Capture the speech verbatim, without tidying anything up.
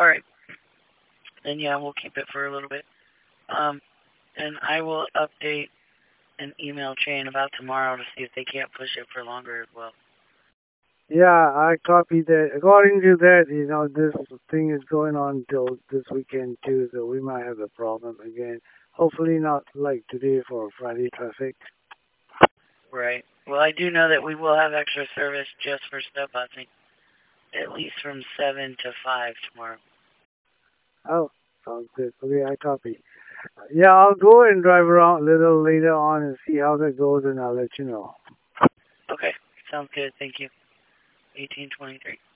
Alright. Then yeah, we'll keep it for a little bit. Um, and I will update an email chain about tomorrow to see if they can't push it for longer as well. Yeah, I copied that. According to that, you know, this thing is going on till this weekend too, so we might have a problem again. Hopefully not like today for Friday traffic. Right. Well, I do know that we will have extra service just for snow busing, at least from seven to five tomorrow. Oh, sounds good. Okay, I copy. Yeah, I'll go and drive around a little later on and see how that goes, and I'll let you know. Okay. Sounds good. Thank you. eighteen twenty-three.